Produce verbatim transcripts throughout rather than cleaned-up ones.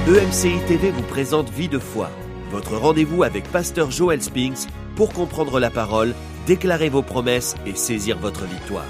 E M C I T V vous présente Vie de foi, votre rendez-vous avec Pasteur Joel Spinks pour comprendre la parole, déclarer vos promesses et saisir votre victoire.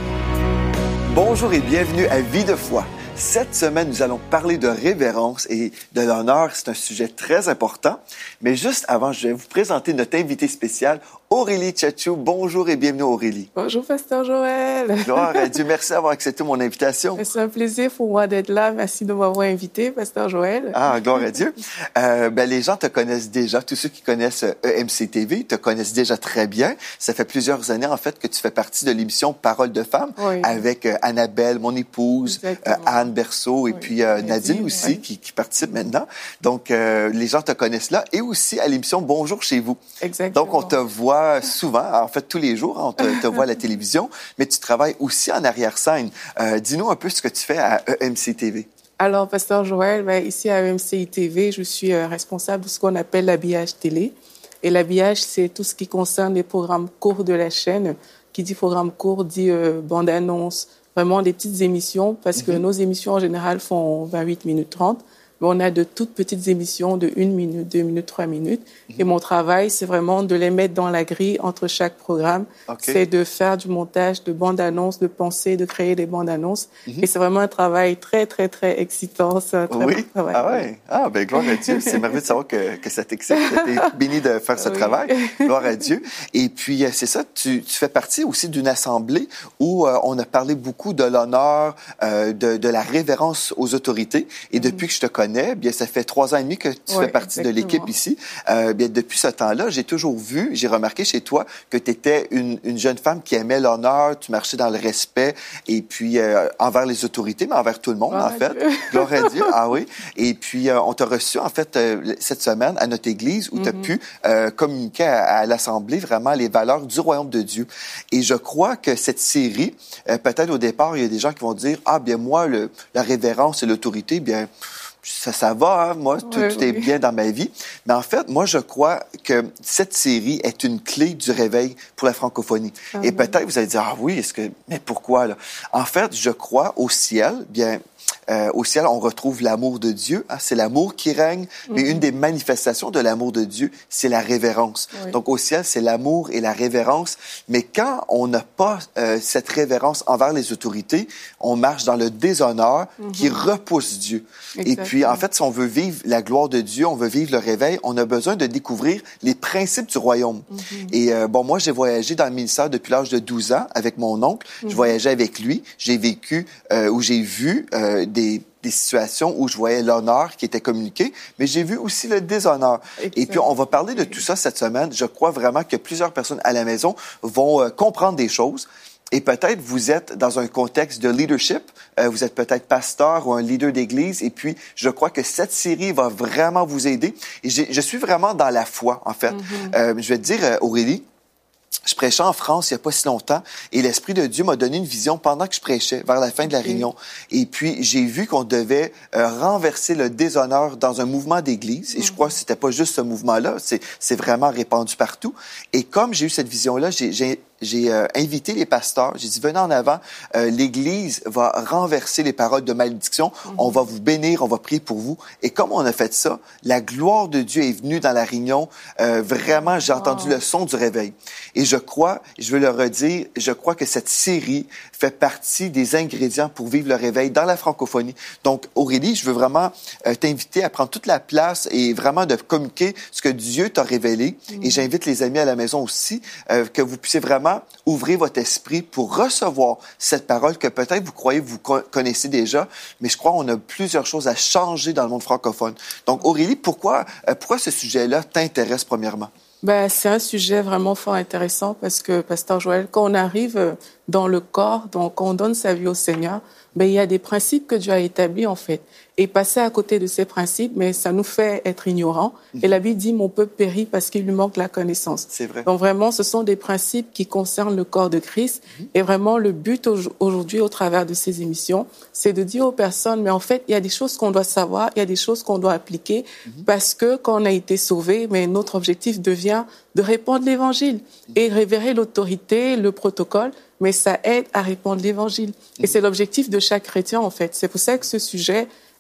Bonjour et bienvenue à Vie de foi. Cette semaine, nous allons parler de révérence et de l'honneur. C'est un sujet très important. Mais juste avant, je vais vous présenter notre invité spécial, Aurélie Tchatchou. Bonjour et bienvenue, Aurélie. Bonjour, Pasteur Joel. Gloire à Dieu. Merci d'avoir accepté mon invitation. C'est un plaisir pour moi d'être là. Merci de m'avoir invité, Pasteur Joel. Ah, gloire à Dieu. Euh, ben, les gens te connaissent déjà. Tous ceux qui connaissent E M C T V te connaissent déjà très bien. Ça fait plusieurs années, en fait, que tu fais partie de l'émission Parole de femme oui. avec euh, Annabelle, mon épouse, euh, Anne Berceau et oui. puis euh, Nadine oui. aussi, oui. Qui, qui participe maintenant. Donc, euh, les gens te connaissent là. Et aussi à l'émission Bonjour chez vous. Exactement. Donc, on te voit souvent, en fait tous les jours, on te, te voit à la télévision, mais tu travailles aussi en arrière-scène. Euh, dis-nous un peu ce que tu fais à E M C T V. Alors, Pasteur Joel, ben, ici à E M C I T V, je suis euh, responsable de ce qu'on appelle l'habillage télé. Et l'habillage, c'est tout ce qui concerne les programmes courts de la chaîne. Qui dit programme court dit euh, bande-annonce, vraiment des petites émissions, parce mm-hmm. que nos émissions en général font vingt-huit minutes trente. Mais on a de toutes petites émissions de une minute, deux minutes, trois minutes. Mm-hmm. Et mon travail, c'est vraiment de les mettre dans la grille entre chaque programme. Okay. C'est de faire du montage de bandes-annonces, de penser, de créer des bandes-annonces. Mm-hmm. Et c'est vraiment un travail très, très, très excitant. C'est un très oui? bon travail. Ah ouais. Ah, ben gloire à Dieu. C'est merveilleux de savoir que, que ça t'excite. Tu es béni de faire ce oui. travail. Gloire à Dieu. Et puis, c'est ça, tu, tu fais partie aussi d'une assemblée où euh, on a parlé beaucoup de l'honneur, euh, de, de la révérence aux autorités. Et depuis mm-hmm. que je te connais, bien, ça fait trois ans et demi que tu oui, fais partie exactement. de l'équipe ici. Euh, bien, depuis ce temps-là, j'ai toujours vu, j'ai remarqué chez toi que tu étais une, une jeune femme qui aimait l'honneur, tu marchais dans le respect, et puis euh, envers les autorités, mais envers tout le monde, Gloire en fait. Gloire à Dieu. Ah oui. Et puis, euh, on t'a reçu, en fait, euh, cette semaine à notre église où mm-hmm. tu as pu euh, communiquer à, à l'Assemblée vraiment les valeurs du royaume de Dieu. Et je crois que cette série, euh, peut-être au départ, il y a des gens qui vont dire, ah, bien, moi, le, la révérence et l'autorité, bien, ça, ça va, hein? Moi, tout, oui, tout est oui. bien dans ma vie. Mais en fait, moi, je crois que cette série est une clé du réveil pour la francophonie. Ah, Et oui. peut-être, vous allez dire, ah oui, est-ce que, mais pourquoi, là? En fait, je crois au ciel, bien, Euh, au ciel, on retrouve l'amour de Dieu. Hein? C'est l'amour qui règne. Mm-hmm. Mais une des manifestations de l'amour de Dieu, c'est la révérence. Oui. Donc, au ciel, c'est l'amour et la révérence. Mais quand on n'a pas euh, cette révérence envers les autorités, on marche dans le déshonneur mm-hmm. qui repousse Dieu. Exactement. Et puis, en fait, si on veut vivre la gloire de Dieu, on veut vivre le réveil, on a besoin de découvrir les principes du royaume. Mm-hmm. Et euh, bon, moi, j'ai voyagé dans le ministère depuis l'âge de douze ans avec mon oncle. Mm-hmm. Je voyageais avec lui. J'ai vécu euh, où j'ai vu euh, des, des situations où je voyais l'honneur qui était communiqué, mais j'ai vu aussi le déshonneur. Excellent. Et puis, on va parler de tout ça cette semaine. Je crois vraiment que plusieurs personnes à la maison vont euh, comprendre des choses. Et peut-être vous êtes dans un contexte de leadership, euh, vous êtes peut-être pasteur ou un leader d'église, et puis je crois que cette série va vraiment vous aider. Et j'ai, je suis vraiment dans la foi, en fait. Mm-hmm. Euh, je vais te dire, Aurélie, je prêchais en France il n'y a pas si longtemps et l'Esprit de Dieu m'a donné une vision pendant que je prêchais, vers la fin de la réunion. Et puis, j'ai vu qu'on devait euh, renverser le déshonneur dans un mouvement d'église. Et je crois que c'était pas juste ce mouvement-là, c'est, c'est vraiment répandu partout. Et comme j'ai eu cette vision-là, j'ai... j'ai J'ai euh, invité les pasteurs. J'ai dit, venez en avant. Euh, L'Église va renverser les paroles de malédiction. Mm-hmm. On va vous bénir, on va prier pour vous. Et comme on a fait ça, la gloire de Dieu est venue dans la réunion. Euh, vraiment, j'ai entendu oh. le son du réveil. Et je crois, je veux le redire, je crois que cette série fait partie des ingrédients pour vivre le réveil dans la francophonie. Donc, Aurélie, je veux vraiment euh, t'inviter à prendre toute la place et vraiment de communiquer ce que Dieu t'a révélé. Mm-hmm. Et j'invite les amis à la maison aussi, euh, que vous puissiez vraiment ouvrez votre esprit pour recevoir cette parole que peut-être vous croyez vous connaissez déjà, mais je crois qu'on a plusieurs choses à changer dans le monde francophone. Donc, Aurélie, pourquoi, pourquoi ce sujet-là t'intéresse premièrement? Ben, c'est un sujet vraiment fort intéressant parce que, Pasteur Joel, quand on arrive dans le corps, donc on donne sa vie au Seigneur, ben, il y a des principes que Dieu a établis, en fait. Et passer à côté de ces principes, mais ça nous fait être ignorants. Mmh. Et la Bible dit, mon peuple périt parce qu'il lui manque la connaissance. C'est vrai. Donc vraiment, ce sont des principes qui concernent le corps de Christ. Mmh. Et vraiment, le but aujourd'hui, au travers de ces émissions, c'est de dire aux personnes, mais en fait, il y a des choses qu'on doit savoir, il y a des choses qu'on doit appliquer, mmh. parce que quand on a été sauvé, mais notre objectif devient de répandre l'Évangile mmh. et révérer l'autorité, le protocole, mais ça aide à répandre l'Évangile. Mmh. Et c'est l'objectif de chaque chrétien, en fait. C'est pour ça que ce sujet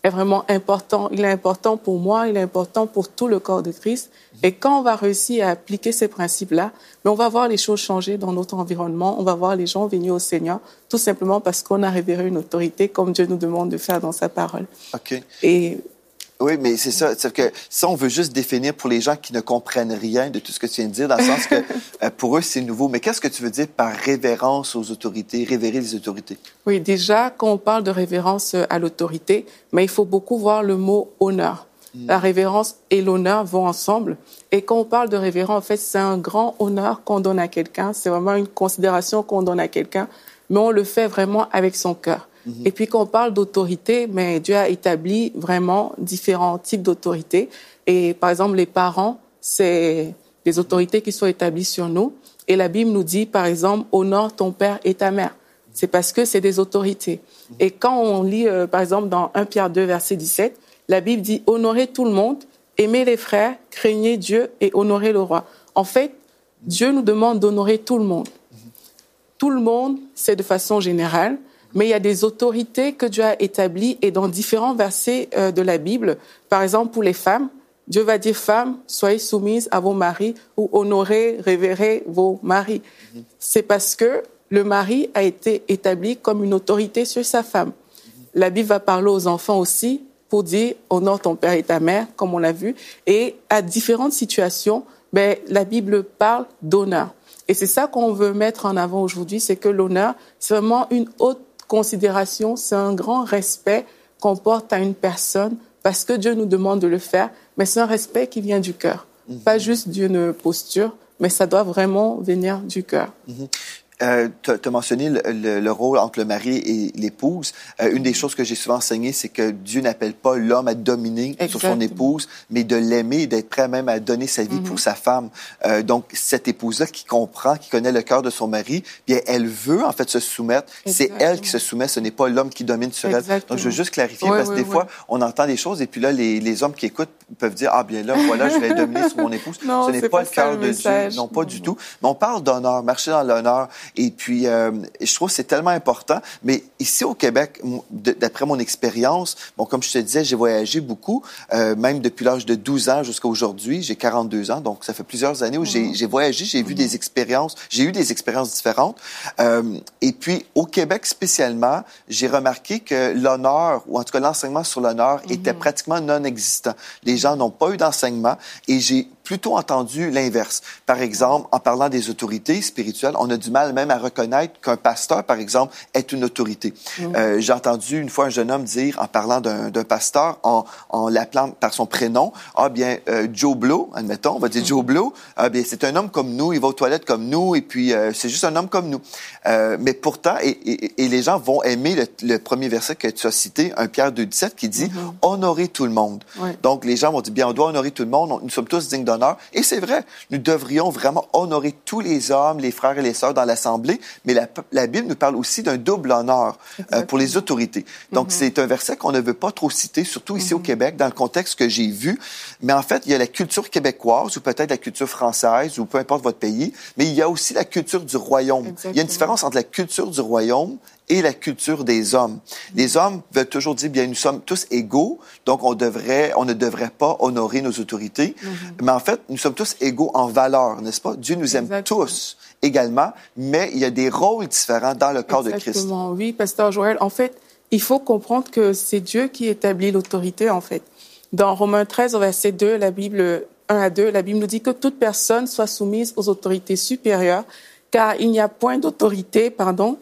est vraiment important. Il est important pour moi, il est important pour tout le corps de Christ. Et quand on va réussir à appliquer ces principes-là, mais on va voir les choses changer dans notre environnement, on va voir les gens venir au Seigneur, tout simplement parce qu'on a révéré une autorité comme Dieu nous demande de faire dans sa parole. OK. Et oui, mais c'est ça. C'est que ça, on veut juste définir pour les gens qui ne comprennent rien de tout ce que tu viens de dire, dans le sens que euh, pour eux, c'est nouveau. Mais qu'est-ce que tu veux dire par révérence aux autorités, révérer les autorités? Oui, déjà, quand on parle de révérence à l'autorité, mais il faut beaucoup voir le mot honneur. Mm. La révérence et l'honneur vont ensemble. Et quand on parle de révérence, en fait, c'est un grand honneur qu'on donne à quelqu'un. C'est vraiment une considération qu'on donne à quelqu'un, mais on le fait vraiment avec son cœur. Mm-hmm. Et puis, quand on parle d'autorité, mais Dieu a établi vraiment différents types d'autorité. Et par exemple, les parents, c'est des autorités qui sont établies sur nous. Et la Bible nous dit, par exemple, honore ton père et ta mère. C'est parce que c'est des autorités. Mm-hmm. Et quand on lit, euh, par exemple, dans Première Pierre deux, verset dix-sept, la Bible dit, honorez tout le monde, aimez les frères, craignez Dieu et honorez le roi. En fait, Dieu nous demande d'honorer tout le monde. Mm-hmm. Tout le monde, c'est de façon générale. Mais il y a des autorités que Dieu a établies et dans différents versets euh, de la Bible, par exemple pour les femmes, Dieu va dire « Femmes, soyez soumises à vos maris » ou « Honorez, révérez vos maris ». Mm-hmm. C'est parce que le mari a été établi comme une autorité sur sa femme. Mm-hmm. La Bible va parler aux enfants aussi pour dire « Honore ton père et ta mère », comme on l'a vu. Et à différentes situations, ben, la Bible parle d'honneur. Et c'est ça qu'on veut mettre en avant aujourd'hui, c'est que l'honneur, c'est vraiment une haute considération, c'est un grand respect qu'on porte à une personne parce que Dieu nous demande de le faire, mais c'est un respect qui vient du cœur. Mm-hmm. Pas juste d'une posture, mais ça doit vraiment venir du cœur. Mm-hmm. Euh, tu as mentionné le, le, le rôle entre le mari et l'épouse. Euh, une des choses que j'ai souvent enseignées, c'est que Dieu n'appelle pas l'homme à dominer Exactement. Sur son épouse, mais de l'aimer et d'être prêt même à donner sa vie mm-hmm. pour sa femme. Euh, donc, cette épouse-là qui comprend, qui connaît le cœur de son mari, bien, elle veut en fait se soumettre. Exactement. C'est elle qui se soumet, ce n'est pas l'homme qui domine sur Exactement. Elle. Donc, je veux juste clarifier oui, parce que oui, des oui. fois, on entend des choses et puis là, les, les hommes qui écoutent peuvent dire « Ah bien là, voilà, je vais dominer sur mon épouse. » Non, ce n'est pas, pas le cœur de Dieu. Non, pas non. du tout. Mais on parle d'honneur, marcher dans l'honneur. Et puis, euh, je trouve que c'est tellement important. Mais ici, au Québec, d'après mon expérience, bon, comme je te disais, j'ai voyagé beaucoup, euh, même depuis l'âge de douze ans jusqu'à aujourd'hui. J'ai quarante-deux ans, donc ça fait plusieurs années où mmh. j'ai voyagé, j'ai mmh. vu des expériences, j'ai eu des expériences différentes. Euh, et puis, au Québec spécialement, j'ai remarqué que l'honneur, ou en tout cas l'enseignement sur l'honneur, mmh. était pratiquement non existant. Les gens n'ont pas eu d'enseignement et j'ai plutôt entendu l'inverse. Par exemple, en parlant des autorités spirituelles, on a du mal même à reconnaître qu'un pasteur, par exemple, est une autorité. Mmh. Euh, j'ai entendu une fois un jeune homme dire, en parlant d'un pasteur, en, en l'appelant par son prénom, « Ah bien, euh, Joe Blow, admettons, on va dire mmh. Joe Blow, ah bien, c'est un homme comme nous, il va aux toilettes comme nous, et puis euh, c'est juste un homme comme nous. Euh, » Mais pourtant, et, et, et les gens vont aimer le, le premier verset que tu as cité, Première Pierre deux, dix-sept, qui dit mmh. « Honorer tout le monde. Ouais. » Donc, les gens vont dire, bien, on doit honorer tout le monde, nous sommes tous dignes d'honneur. Et c'est vrai, nous devrions vraiment honorer tous les hommes, les frères et les sœurs dans l'Assemblée, mais la, la Bible nous parle aussi d'un double honneur euh, pour les autorités. Donc, mm-hmm. c'est un verset qu'on ne veut pas trop citer, surtout ici mm-hmm. au Québec, dans le contexte que j'ai vu. Mais en fait, il y a la culture québécoise, ou peut-être la culture française, ou peu importe votre pays, mais il y a aussi la culture du royaume. Exactement. Il y a une différence entre la culture du royaume et la culture des hommes. Les hommes veulent toujours dire, bien, nous sommes tous égaux, donc on devrait, on ne devrait pas honorer nos autorités. Mm-hmm. Mais en fait, nous sommes tous égaux en valeur, n'est-ce pas? Dieu nous aime Exactement. Tous également, mais il y a des rôles différents dans le corps Exactement. de Christ. Oui, Pasteur Joël. En fait, il faut comprendre que c'est Dieu qui établit l'autorité, en fait. Dans Romains treize, au verset deux, la Bible un à deux, la Bible nous dit que toute personne soit soumise aux autorités supérieures, car il n'y a point d'autorité, pardon,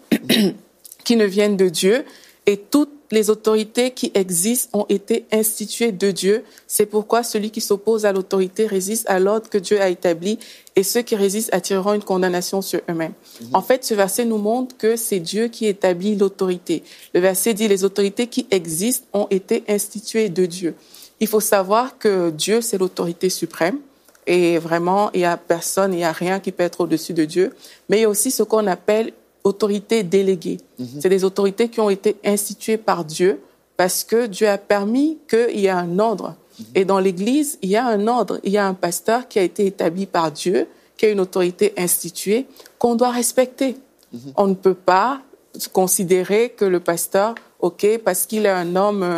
qui ne viennent de Dieu, et toutes les autorités qui existent ont été instituées de Dieu. C'est pourquoi celui qui s'oppose à l'autorité résiste à l'ordre que Dieu a établi, et ceux qui résistent attireront une condamnation sur eux-mêmes. Mm-hmm. En fait, ce verset nous montre que c'est Dieu qui établit l'autorité. Le verset dit « Les autorités qui existent ont été instituées de Dieu ». Il faut savoir que Dieu, c'est l'autorité suprême, et vraiment, il n'y a personne, il n'y a rien qui peut être au-dessus de Dieu. Mais il y a aussi ce qu'on appelle autorités déléguées. Mm-hmm. C'est des autorités qui ont été instituées par Dieu parce que Dieu a permis qu'il y ait un ordre. Mm-hmm. Et dans l'Église, il y a un ordre. Il y a un pasteur qui a été établi par Dieu, qui a une autorité instituée, qu'on doit respecter. Mm-hmm. On ne peut pas considérer que le pasteur, OK, parce qu'il est un homme euh,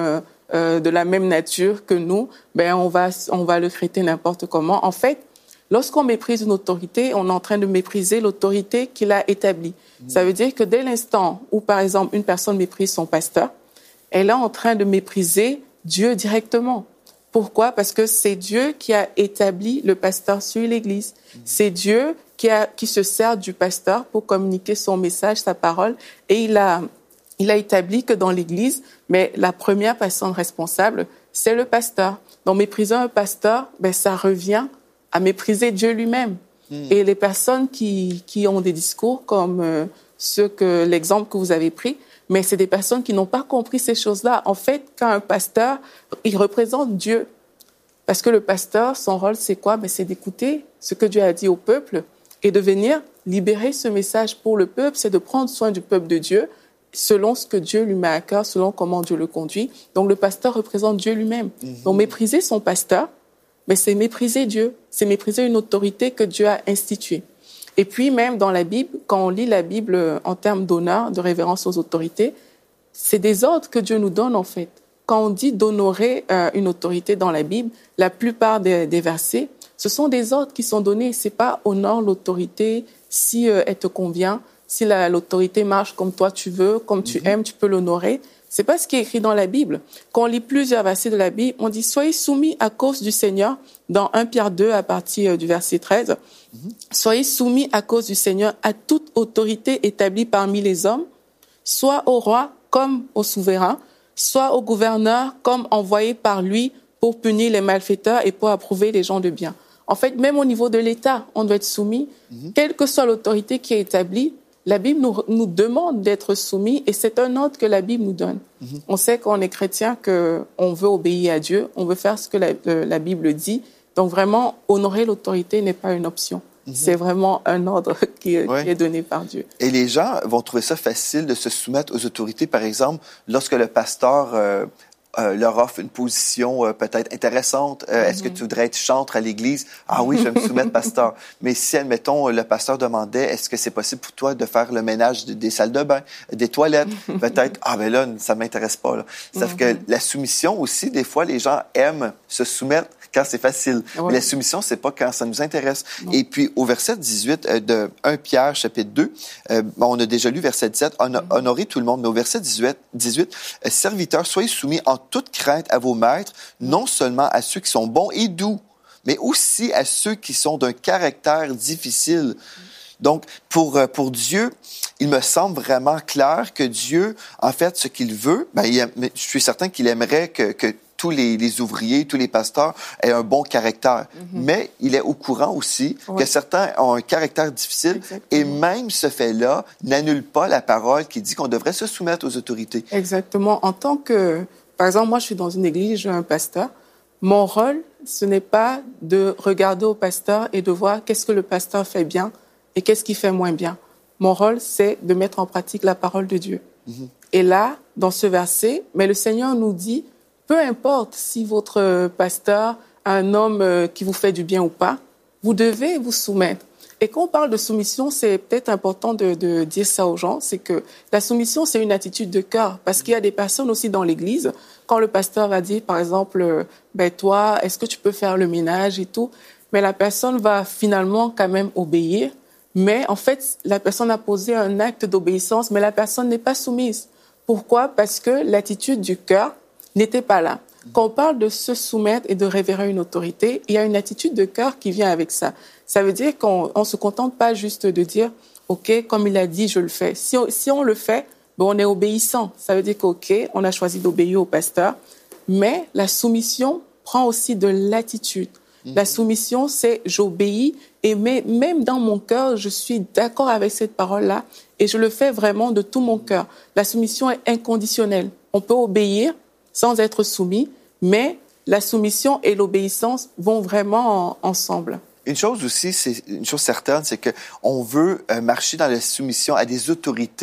euh, de la même nature que nous, ben on va on va le traiter n'importe comment. En fait, lorsqu'on méprise une autorité, on est en train de mépriser l'autorité qu'il a établie. Mmh. Ça veut dire que dès l'instant où, par exemple, une personne méprise son pasteur, elle est en train de mépriser Dieu directement. Pourquoi? Parce que c'est Dieu qui a établi le pasteur sur l'Église. Mmh. C'est Dieu qui, a, qui se sert du pasteur pour communiquer son message, sa parole. Et il a, il a établi que dans l'Église, mais la première personne responsable, c'est le pasteur. Donc, mépriser un pasteur, ben, ça revient à mépriser Dieu lui-même. Mmh. Et les personnes qui, qui ont des discours comme euh, ceux que, l'exemple que vous avez pris, mais c'est des personnes qui n'ont pas compris ces choses-là. En fait, quand un pasteur, il représente Dieu. Parce que le pasteur, son rôle, c'est quoi? Ben, c'est d'écouter ce que Dieu a dit au peuple et de venir libérer ce message pour le peuple. C'est de prendre soin du peuple de Dieu selon ce que Dieu lui met à cœur, selon comment Dieu le conduit. Donc, le pasteur représente Dieu lui-même. Mmh. Donc, mépriser son pasteur, mais c'est mépriser Dieu. C'est mépriser une autorité que Dieu a instituée. Et puis, même dans la Bible, quand on lit la Bible en termes d'honneur, de révérence aux autorités, c'est des ordres que Dieu nous donne, en fait. Quand on dit d'honorer euh, une autorité dans la Bible, la plupart des, des versets, ce sont des ordres qui sont donnés. C'est pas honore l'autorité si euh, elle te convient, si la, l'autorité marche comme toi tu veux, comme tu mm-hmm. aimes, tu peux l'honorer. C'est pas ce qui est écrit dans la Bible. Quand on lit plusieurs versets de la Bible, on dit « Soyez soumis à cause du Seigneur » dans Première Pierre deux à partir du verset treize. Mm-hmm. « Soyez soumis à cause du Seigneur à toute autorité établie parmi les hommes, soit au roi comme au souverain, soit au gouverneur comme envoyé par lui pour punir les malfaiteurs et pour approuver les gens de bien. » En fait, même au niveau de l'État, on doit être soumis. Mm-hmm. Quelle que soit l'autorité qui est établie, la Bible nous, nous demande d'être soumis et c'est un ordre que la Bible nous donne. Mm-hmm. On sait qu'on est chrétien, qu'on veut obéir à Dieu, on veut faire ce que la, la Bible dit. Donc vraiment, honorer l'autorité n'est pas une option. Mm-hmm. C'est vraiment un ordre qui, ouais. qui est donné par Dieu. Et les gens vont trouver ça facile de se soumettre aux autorités. Par exemple, lorsque le pasteur euh, euh, leur offre une position euh, peut-être intéressante, euh, mm-hmm. est-ce que tu voudrais être chantre à l'église? Ah oui, je vais me soumettre, pasteur. Mais si, admettons, le pasteur demandait, est-ce que c'est possible pour toi de faire le ménage des salles de bain, des toilettes? Peut-être, ah ben là, ça m'intéresse pas. Là. Ça fait mm-hmm. que la soumission aussi, des fois, les gens aiment se soumettre quand c'est facile. Ouais. Mais la soumission, c'est pas quand ça nous intéresse. Non. Et puis, au verset dix-huit euh, de Première Pierre, chapitre deux, euh, on a déjà lu verset dix-sept, on a honoré tout le monde, mais au verset dix-huit, dix-huit euh, serviteurs, soyez soumis en toute crainte à vos maîtres, non seulement à ceux qui sont bons et doux, mais aussi à ceux qui sont d'un caractère difficile. Donc, pour, pour Dieu, il me semble vraiment clair que Dieu, en fait, ce qu'il veut, ben, il, je suis certain qu'il aimerait que, que tous les, les ouvriers, tous les pasteurs aient un bon caractère. Mm-hmm. Mais il est au courant aussi oui. que certains ont un caractère difficile. Exactement. Et même ce fait-là n'annule pas la parole qui dit qu'on devrait se soumettre aux autorités. Exactement. En tant que, par exemple, moi, je suis dans une église, j'ai un pasteur. Mon rôle, ce n'est pas de regarder au pasteur et de voir qu'est-ce que le pasteur fait bien et qu'est-ce qu'il fait moins bien. Mon rôle, c'est de mettre en pratique la parole de Dieu. Mm-hmm. Et là, dans ce verset, mais le Seigneur nous dit, peu importe si votre pasteur a un homme qui vous fait du bien ou pas, vous devez vous soumettre. Et quand on parle de soumission, c'est peut-être important de, de dire ça aux gens, c'est que la soumission, c'est une attitude de cœur. Parce qu'il y a des personnes aussi dans l'Église, quand le pasteur va dire, par exemple, ben toi, est-ce que tu peux faire le ménage et tout, mais la personne va finalement quand même obéir. Mais en fait, la personne a posé un acte d'obéissance, mais la personne n'est pas soumise. Pourquoi? Parce que l'attitude du cœur n'était pas là. Quand on parle de se soumettre et de révérer une autorité, il y a une attitude de cœur qui vient avec ça. Ça veut dire qu'on ne se contente pas juste de dire « OK, comme il a dit, je le fais ». Si on, si on le fait, ben on est obéissant. Ça veut dire qu'OK, on a choisi d'obéir au pasteur. Mais la soumission prend aussi de l'attitude. Mmh. La soumission, c'est j'obéis et même dans mon cœur, je suis d'accord avec cette parole-là et je le fais vraiment de tout mon cœur. La soumission est inconditionnelle. On peut obéir sans être soumis, mais la soumission et l'obéissance vont vraiment en, ensemble. Une chose aussi, c'est une chose certaine, c'est que on veut marcher dans la soumission à des autorités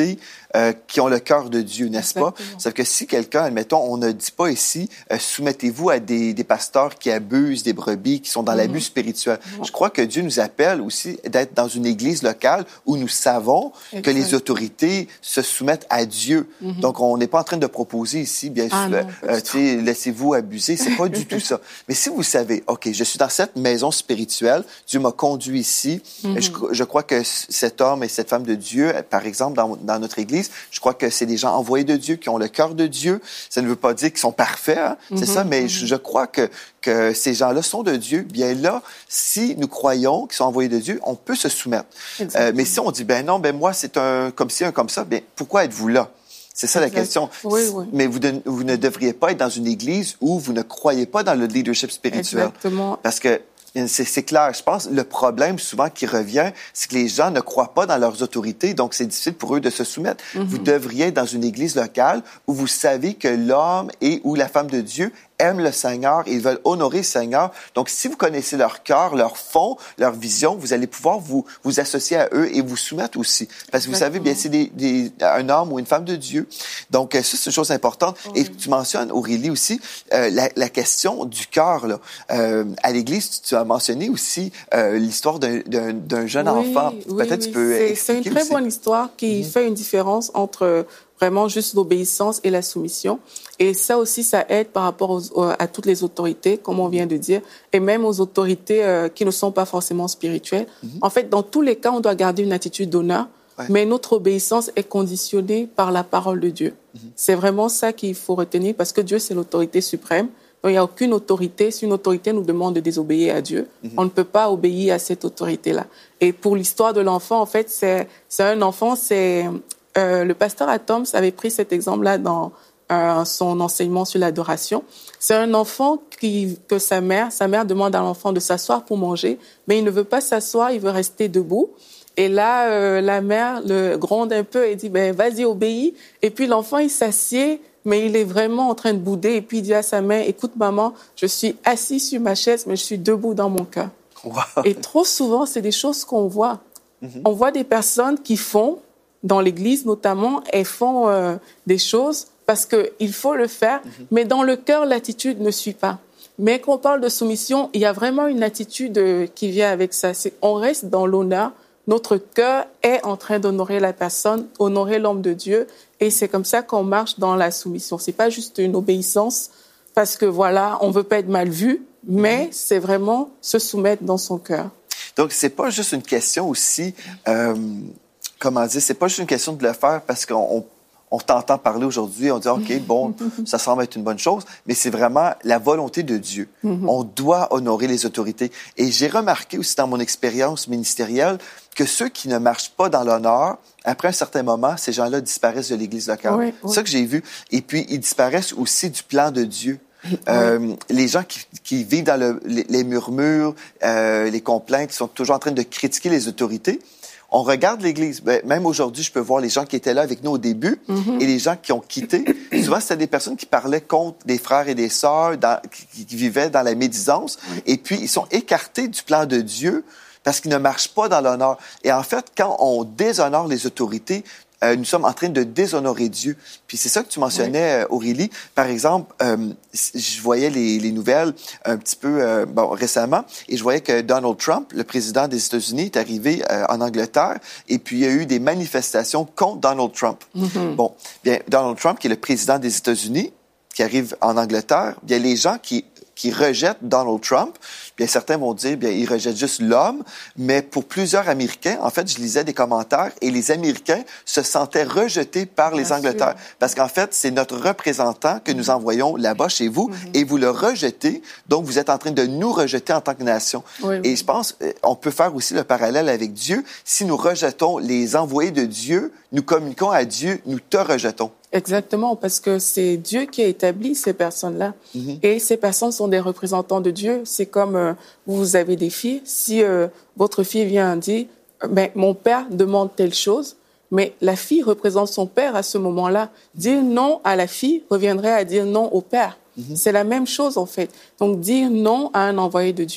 euh, qui ont le cœur de Dieu, n'est-ce Exactement. pas? C'est que si quelqu'un, admettons, on ne dit pas ici, euh, soumettez-vous à des, des pasteurs qui abusent des brebis, qui sont dans mm-hmm. l'abus spirituel. Mm-hmm. Je crois que Dieu nous appelle aussi d'être dans une église locale où nous savons exact. Que les autorités se soumettent à Dieu. Mm-hmm. Donc, on n'est pas en train de proposer ici, bien ah, sûr, non, euh, tu sais, laissez-vous abuser. C'est pas du tout ça. Mais si vous savez, OK, je suis dans cette maison spirituelle, Dieu m'a conduit ici, mm-hmm. je, je crois que cet homme et cette femme de Dieu, par exemple, dans, dans notre église, je crois que c'est des gens envoyés de Dieu, qui ont le cœur de Dieu. Ça ne veut pas dire qu'ils sont parfaits, hein? Mm-hmm. C'est ça, mais mm-hmm. je, je crois que, que ces gens-là sont de Dieu. Bien là, si nous croyons qu'ils sont envoyés de Dieu, on peut se soumettre. Euh, mais si on dit, ben non, ben moi, c'est un comme ci, un comme ça, bien, pourquoi êtes-vous là? C'est ça exact. La question. Oui, oui. Mais vous, de, vous ne devriez pas être dans une église où vous ne croyez pas dans le leadership spirituel. Exactement. Parce que c'est, c'est clair. Je pense le problème souvent qui revient, c'est que les gens ne croient pas dans leurs autorités, donc c'est difficile pour eux de se soumettre. Mm-hmm. Vous devriez être dans une église locale où vous savez que l'homme et ou la femme de Dieu aiment le Seigneur et ils veulent honorer le Seigneur. Donc, si vous connaissez leur cœur, leur fond, leur vision, vous allez pouvoir vous, vous associer à eux et vous soumettre aussi. Parce que vous savez, bien, c'est des, des, un homme ou une femme de Dieu. Donc, ça, c'est une chose importante. Oui. Et tu mentionnes, Aurélie, aussi, euh, la, la question du cœur, là. Euh, à l'Église, tu, tu as mentionné aussi euh, l'histoire d'un, d'un, d'un jeune oui, enfant. Oui, Peut-être oui. tu peux c'est, expliquer c'est une très aussi. bonne histoire qui mm-hmm. fait une différence entre vraiment juste l'obéissance et la soumission. Et ça aussi, ça aide par rapport aux, à toutes les autorités, comme on vient de dire, et même aux autorités euh, qui ne sont pas forcément spirituelles. Mm-hmm. En fait, dans tous les cas, on doit garder une attitude d'honneur, ouais. mais notre obéissance est conditionnée par la parole de Dieu. Mm-hmm. C'est vraiment ça qu'il faut retenir, parce que Dieu, c'est l'autorité suprême. Donc, il n'y a aucune autorité. Si une autorité nous demande de désobéir à Dieu, mm-hmm. on ne peut pas obéir à cette autorité-là. Et pour l'histoire de l'enfant, en fait, c'est, c'est un enfant, c'est... Euh, le pasteur Atoms avait pris cet exemple-là dans euh, son enseignement sur l'adoration. C'est un enfant qui, que sa mère, sa mère demande à l'enfant de s'asseoir pour manger, mais il ne veut pas s'asseoir, il veut rester debout. Et là, euh, la mère le gronde un peu et dit, ben, vas-y, obéis. Et puis l'enfant, il s'assied, mais il est vraiment en train de bouder. Et puis il dit à sa mère, écoute maman, je suis assis sur ma chaise, mais je suis debout dans mon cœur. Wow. Et trop souvent, c'est des choses qu'on voit. Mm-hmm. On voit des personnes qui font, dans l'Église notamment, elles font euh, des choses parce qu'il faut le faire, mm-hmm. mais dans le cœur, l'attitude ne suit pas. Mais quand on parle de soumission, il y a vraiment une attitude euh, qui vient avec ça. C'est on reste dans l'honneur, notre cœur est en train d'honorer la personne, honorer l'homme de Dieu, et c'est comme ça qu'on marche dans la soumission. C'est pas juste une obéissance parce que voilà, on veut pas être mal vu, mais mm-hmm. c'est vraiment se soumettre dans son cœur. Donc c'est pas juste une question aussi... Euh... Comment dire, c'est pas juste une question de le faire parce qu'on on, on t'entend parler aujourd'hui, on dit OK, bon, ça semble être une bonne chose, mais c'est vraiment la volonté de Dieu. Mm-hmm. On doit honorer les autorités. Et j'ai remarqué aussi dans mon expérience ministérielle que ceux qui ne marchent pas dans l'honneur, après un certain moment, ces gens-là disparaissent de l'Église locale. Oui, oui. C'est ça que j'ai vu. Et puis, ils disparaissent aussi du plan de Dieu. Euh, oui. Les gens qui, qui vivent dans le, les, les murmures, euh, les complaintes, qui sont toujours en train de critiquer les autorités. On regarde l'Église. Ben, même aujourd'hui, je peux voir les gens qui étaient là avec nous au début mm-hmm. et les gens qui ont quitté. Souvent, c'était des personnes qui parlaient contre des frères et des sœurs, dans, qui, qui vivaient dans la médisance. Mm-hmm. Et puis, ils sont écartés du plan de Dieu parce qu'ils ne marchent pas dans l'honneur. Et en fait, quand on déshonore les autorités, Euh, nous sommes en train de déshonorer Dieu. Puis c'est ça que tu mentionnais, oui. Aurélie. Par exemple, euh, je voyais les, les nouvelles un petit peu euh, bon, récemment et je voyais que Donald Trump, le président des États-Unis, est arrivé euh, en Angleterre et puis il y a eu des manifestations contre Donald Trump. Mm-hmm. Bon, bien, Donald Trump, qui est le président des États-Unis, qui arrive en Angleterre, bien, les gens qui qui rejettent Donald Trump, bien certains vont dire bien ils rejettent juste l'homme, mais pour plusieurs Américains, en fait, je lisais des commentaires et les Américains se sentaient rejetés par les Angleterres parce qu'en fait, c'est notre représentant que nous envoyons là-bas chez vous mm-hmm. et vous le rejetez, donc vous êtes en train de nous rejeter en tant que nation. Oui, oui. Et je pense on peut faire aussi le parallèle avec Dieu. Si nous rejetons les envoyés de Dieu, nous communiquons à Dieu, nous te rejetons. Exactement, parce que c'est Dieu qui a établi ces personnes-là. Mm-hmm. Et ces personnes sont des représentants de Dieu. C'est comme euh, vous avez des filles. Si euh, votre fille vient dire, ben, mon père demande telle chose, mais la fille représente son père à ce moment-là. Dire non à la fille reviendrait à dire non au père. Mm-hmm. C'est la même chose, en fait. Donc, dire non à un envoyé de Dieu,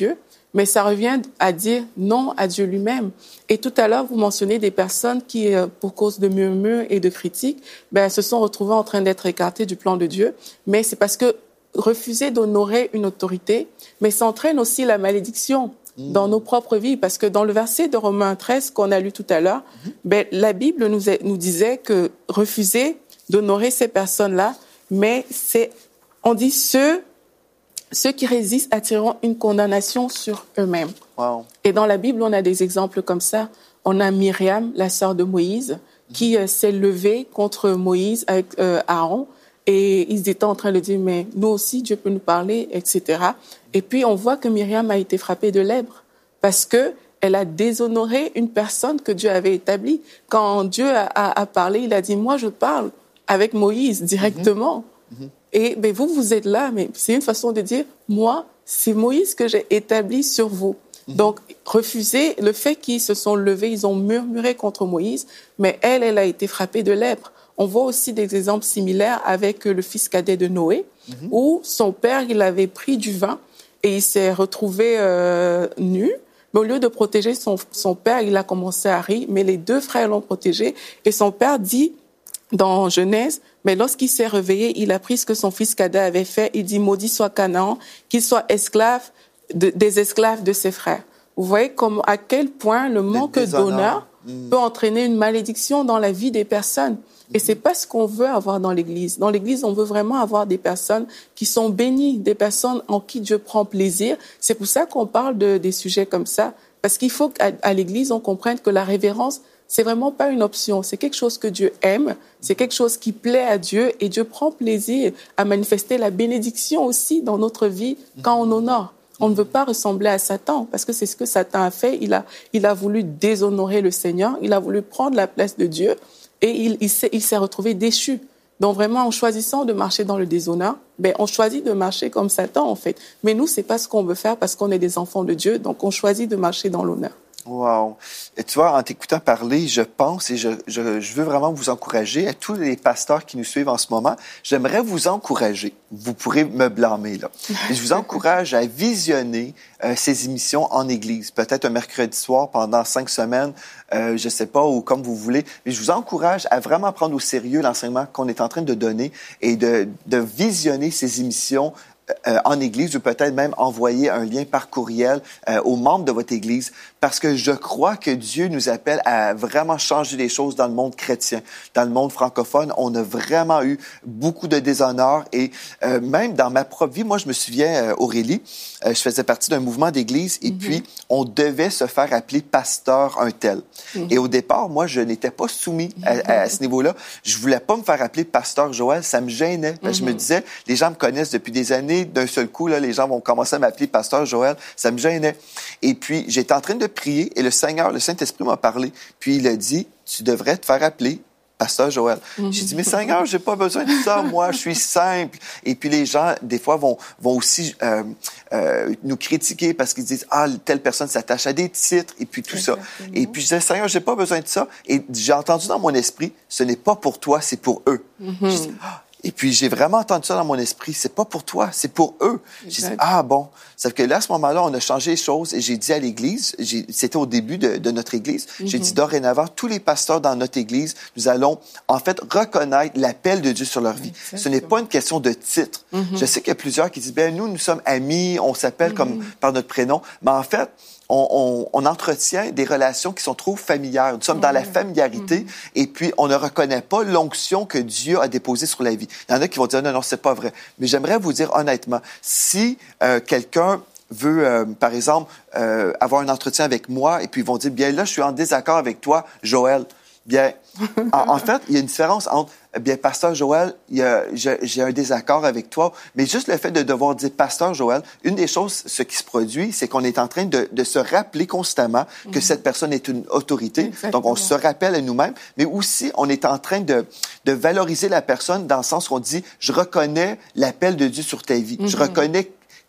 mais ça revient à dire non à Dieu lui-même. Et tout à l'heure, vous mentionnez des personnes qui, pour cause de murmures et de critiques, ben, se sont retrouvées en train d'être écartées du plan de Dieu. Mais c'est parce que refuser d'honorer une autorité, mais ça entraîne aussi la malédiction mmh. dans nos propres vies. Parce que dans le verset de Romains treize qu'on a lu tout à l'heure, mmh. ben, la Bible nous, est, nous disait que refuser d'honorer ces personnes-là, mais c'est, on dit ceux Ceux qui résistent attireront une condamnation sur eux-mêmes. Wow. Et dans la Bible, on a des exemples comme ça. On a Myriam, la sœur de Moïse, mm-hmm. qui euh, s'est levée contre Moïse avec euh, Aaron. Et ils étaient en train de dire, mais nous aussi, Dieu peut nous parler, et cetera. Et puis, on voit que Myriam a été frappée de lèpre parce que elle a déshonoré une personne que Dieu avait établie. Quand Dieu a, a, a parlé, il a dit, moi, je parle avec Moïse directement. Mm-hmm. Et ben, vous, vous êtes là, mais c'est une façon de dire, moi, c'est Moïse que j'ai établi sur vous. Mm-hmm. Donc, refuser le fait qu'ils se sont levés, ils ont murmuré contre Moïse, mais elle, elle a été frappée de lèpre. On voit aussi des exemples similaires avec le fils cadet de Noé, mm-hmm. où son père, il avait pris du vin et il s'est retrouvé euh, nu. Mais au lieu de protéger son, son père, il a commencé à rire, mais les deux frères l'ont protégé. Et son père dit, dans Genèse, mais lorsqu'il s'est réveillé, il a pris ce que son fils cadet avait fait. Il dit, maudit soit Canaan, qu'il soit esclave de, des esclaves de ses frères. Vous voyez comme, à quel point le manque d'honneur mmh. peut entraîner une malédiction dans la vie des personnes. Et c'est pas ce qu'on veut avoir dans l'Église. Dans l'Église, on veut vraiment avoir des personnes qui sont bénies, des personnes en qui Dieu prend plaisir. C'est pour ça qu'on parle de, des sujets comme ça. Parce qu'il faut qu'à à l'Église, on comprenne que la révérence, c'est vraiment pas une option. C'est quelque chose que Dieu aime. C'est quelque chose qui plaît à Dieu. Et Dieu prend plaisir à manifester la bénédiction aussi dans notre vie quand on honore. On ne veut pas ressembler à Satan parce que c'est ce que Satan a fait. Il a, il a voulu déshonorer le Seigneur. Il a voulu prendre la place de Dieu et il, il, s'est, il s'est retrouvé déchu. Donc vraiment, en choisissant de marcher dans le déshonneur, ben, on choisit de marcher comme Satan en fait. Mais nous, c'est pas ce qu'on veut faire parce qu'on est des enfants de Dieu. Donc on choisit de marcher dans l'honneur. Wow. Et tu vois, en t'écoutant parler, je pense et je, je, je veux vraiment vous encourager, à tous les pasteurs qui nous suivent en ce moment, j'aimerais vous encourager. Vous pourrez me blâmer, là. Et je vous encourage à visionner euh, ces émissions en Église. Peut-être un mercredi soir pendant cinq semaines, euh, je sais pas, ou comme vous voulez. Mais je vous encourage à vraiment prendre au sérieux l'enseignement qu'on est en train de donner et de, de visionner ces émissions Euh, en Église ou peut-être même envoyer un lien par courriel euh, aux membres de votre Église parce que je crois que Dieu nous appelle à vraiment changer les choses dans le monde chrétien. Dans le monde francophone, on a vraiment eu beaucoup de déshonneur et euh, même dans ma propre vie, moi je me souviens, euh, Aurélie, euh, je faisais partie d'un mouvement d'Église et mm-hmm. puis on devait se faire appeler pasteur un tel. Mm-hmm. Et au départ, moi je n'étais pas soumis à, à, à ce niveau-là. Je voulais pas me faire appeler pasteur Joël, ça me gênait. Mm-hmm. Je me disais, les gens me connaissent depuis des années, d'un seul coup, là, les gens vont commencer à m'appeler pasteur Joël. Ça me gênait. Et puis, j'étais en train de prier et le Seigneur, le Saint-Esprit m'a parlé. Puis, il a dit, tu devrais te faire appeler pasteur Joël. Mm-hmm. J'ai dit, mais Seigneur, j'ai pas besoin de ça. Moi, je suis simple. Et puis, les gens, des fois, vont, vont aussi euh, euh, nous critiquer parce qu'ils disent, ah, telle personne s'attache à des titres et puis tout Exactement. ça. Et puis, je disais, Seigneur, j'ai pas besoin de ça. Et j'ai entendu dans mon esprit, ce n'est pas pour toi, c'est pour eux. Mm-hmm. J'ai dit, ah, et puis, j'ai vraiment entendu ça dans mon esprit. C'est pas pour toi, c'est pour eux. J'ai dit, ah bon. Sauf que là, à ce moment-là, on a changé les choses et j'ai dit à l'Église, j'ai, c'était au début de, de notre Église, mm-hmm. j'ai dit dorénavant, tous les pasteurs dans notre Église, nous allons en fait reconnaître l'appel de Dieu sur leur vie. Exactement. Ce n'est pas une question de titre. Mm-hmm. Je sais qu'il y a plusieurs qui disent, ben nous, nous sommes amis, on s'appelle mm-hmm. comme par notre prénom. Mais en fait, On, on, on entretient des relations qui sont trop familières. Nous sommes mmh. dans la familiarité mmh. et puis on ne reconnaît pas l'onction que Dieu a déposée sur la vie. Il y en a qui vont dire non, non, c'est pas vrai. Mais j'aimerais vous dire honnêtement, si euh, quelqu'un veut, euh, par exemple, euh, avoir un entretien avec moi et puis ils vont dire, bien là, je suis en désaccord avec toi, Joël. Bien, en, en fait, il y a une différence entre, bien, pasteur Joël, il y a, j'ai, j'ai un désaccord avec toi, mais juste le fait de devoir dire pasteur Joël, une des choses, ce qui se produit, c'est qu'on est en train de, de se rappeler constamment que mmh. cette personne est une autorité. Exactement. Donc, on se rappelle à nous-mêmes, mais aussi, on est en train de, de valoriser la personne dans le sens où on dit, je reconnais l'appel de Dieu sur ta vie. Mmh. Je reconnais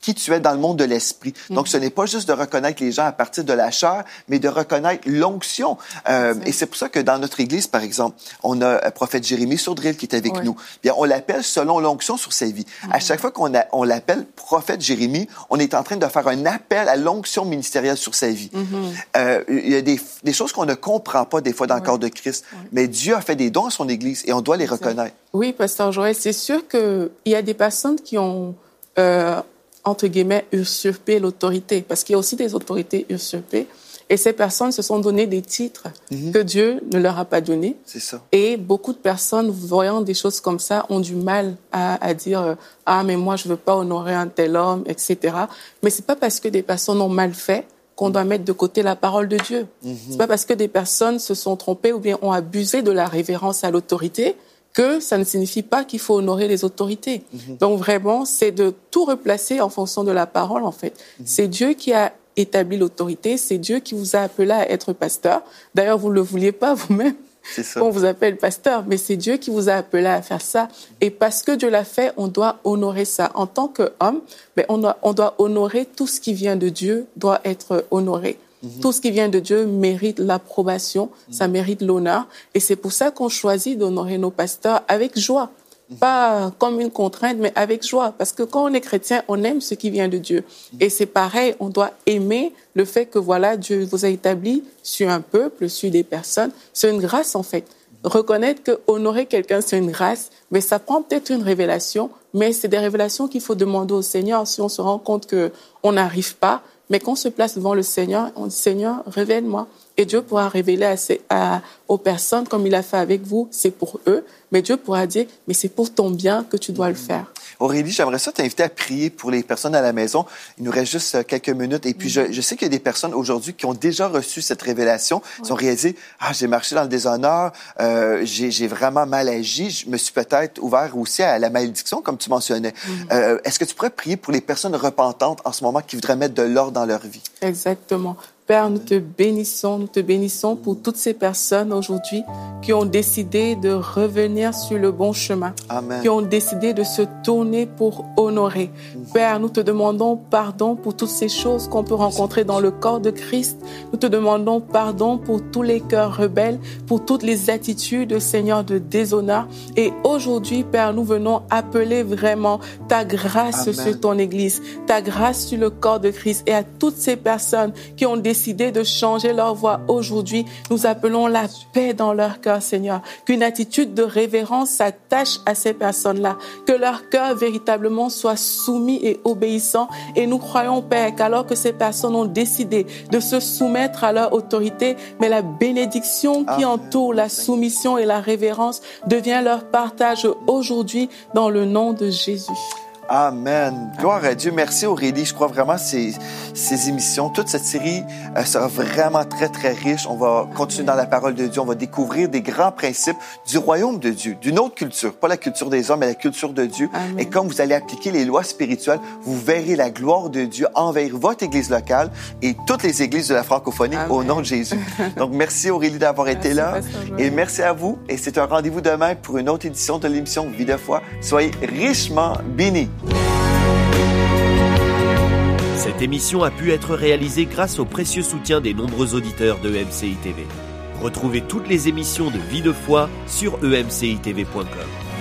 qui tu es dans le monde de l'esprit. Mm-hmm. Donc, ce n'est pas juste de reconnaître les gens à partir de la chair, mais de reconnaître l'onction. Euh, et c'est pour ça que dans notre Église, par exemple, on a le prophète Jérémie Sourdril qui est avec oui. nous. Bien, on l'appelle selon l'onction sur sa vie. Mm-hmm. À chaque fois qu'on a, on l'appelle prophète Jérémie, on est en train de faire un appel à l'onction ministérielle sur sa vie. Mm-hmm. Euh, il y a des, des choses qu'on ne comprend pas des fois dans oui. le corps de Christ, oui. mais Dieu a fait des dons à son Église et on doit les reconnaître. Oui, pasteur Joël, c'est sûr qu'il y a des personnes qui ont... Euh, entre guillemets, usurper l'autorité, parce qu'il y a aussi des autorités usurpées. Et ces personnes se sont donné des titres mm-hmm. que Dieu ne leur a pas donnés. C'est ça. Et beaucoup de personnes, voyant des choses comme ça, ont du mal à, à dire « Ah, mais moi, je ne veux pas honorer un tel homme, et cetera » Mais ce n'est pas parce que des personnes ont mal fait qu'on doit mettre de côté la parole de Dieu. Mm-hmm. Ce n'est pas parce que des personnes se sont trompées ou bien ont abusé de la révérence à l'autorité que ça ne signifie pas qu'il faut honorer les autorités. Mm-hmm. Donc vraiment, c'est de tout replacer en fonction de la parole, en fait. Mm-hmm. C'est Dieu qui a établi l'autorité, c'est Dieu qui vous a appelé à être pasteur. D'ailleurs, vous ne le vouliez pas vous-même. C'est ça. On vous appelle pasteur, mais c'est Dieu qui vous a appelé à faire ça. Et parce que Dieu l'a fait, on doit honorer ça. En tant qu'homme, ben on doit, on doit honorer tout ce qui vient de Dieu, doit être honoré. Mm-hmm. Tout ce qui vient de Dieu mérite l'approbation, mm-hmm. ça mérite l'honneur. Et c'est pour ça qu'on choisit d'honorer nos pasteurs avec joie. Mm-hmm. Pas comme une contrainte, mais avec joie. Parce que quand on est chrétien, on aime ce qui vient de Dieu. Mm-hmm. Et c'est pareil, on doit aimer le fait que voilà, Dieu vous a établi sur un peuple, sur des personnes. C'est une grâce, en fait. Mm-hmm. Reconnaître que honorer quelqu'un, c'est une grâce, mais ça prend peut-être une révélation, mais c'est des révélations qu'il faut demander au Seigneur si on se rend compte qu'on n'arrive pas. Mais quand on se place devant le Seigneur, on dit « Seigneur, révèle-moi ». Et Dieu pourra révéler à ces, à, aux personnes, comme il a fait avec vous, c'est pour eux. Mais Dieu pourra dire « Mais c'est pour ton bien que tu dois le faire ». Aurélie, j'aimerais ça t'inviter à prier pour les personnes à la maison. Il nous reste juste quelques minutes. Et puis, mm-hmm. je, je sais qu'il y a des personnes aujourd'hui qui ont déjà reçu cette révélation. Ils ouais. ont réalisé « Ah, j'ai marché dans le déshonneur, euh, j'ai, j'ai vraiment mal agi. Je me suis peut-être ouvert aussi à la malédiction, comme tu mentionnais. Mm-hmm. Euh, est-ce que tu pourrais prier pour les personnes repentantes en ce moment qui voudraient mettre de l'ordre dans leur vie? Exactement. Père, nous te bénissons, nous te bénissons pour toutes ces personnes aujourd'hui qui ont décidé de revenir sur le bon chemin, Amen. Qui ont décidé de se tourner pour honorer. Père, nous te demandons pardon pour toutes ces choses qu'on peut rencontrer dans le corps de Christ. Nous te demandons pardon pour tous les cœurs rebelles, pour toutes les attitudes, Seigneur, de déshonneur. Et aujourd'hui, Père, nous venons appeler vraiment ta grâce Amen. Sur ton Église, ta grâce sur le corps de Christ et à toutes ces personnes qui ont décidé décidé de changer leur voie aujourd'hui. Nous appelons la paix dans leur cœur, Seigneur. Qu'une attitude de révérence s'attache à ces personnes-là. Que leur cœur véritablement soit soumis et obéissant. Et nous croyons, Père, qu'alors que ces personnes ont décidé de se soumettre à leur autorité, mais la bénédiction qui entoure la soumission et la révérence devient leur partage aujourd'hui dans le nom de Jésus. Amen. Gloire à Dieu. Merci Aurélie. Je crois vraiment que ces, ces émissions, toute cette série euh, sera vraiment très, très riche. On va continuer dans la parole de Dieu. On va découvrir des grands principes du royaume de Dieu, d'une autre culture. Pas la culture des hommes, mais la culture de Dieu. Amen. Et comme vous allez appliquer les lois spirituelles, vous verrez la gloire de Dieu envers votre église locale et toutes les églises de la francophonie Amen. Au nom de Jésus. Donc, merci Aurélie d'avoir merci, été là. Et merci à vous. Et c'est un rendez-vous demain pour une autre édition de l'émission Vie de foi. Soyez richement bénis. Cette émission a pu être réalisée grâce au précieux soutien des nombreux auditeurs de E M C I T V. Retrouvez toutes les émissions de Vie de foi sur e m c i t v point com.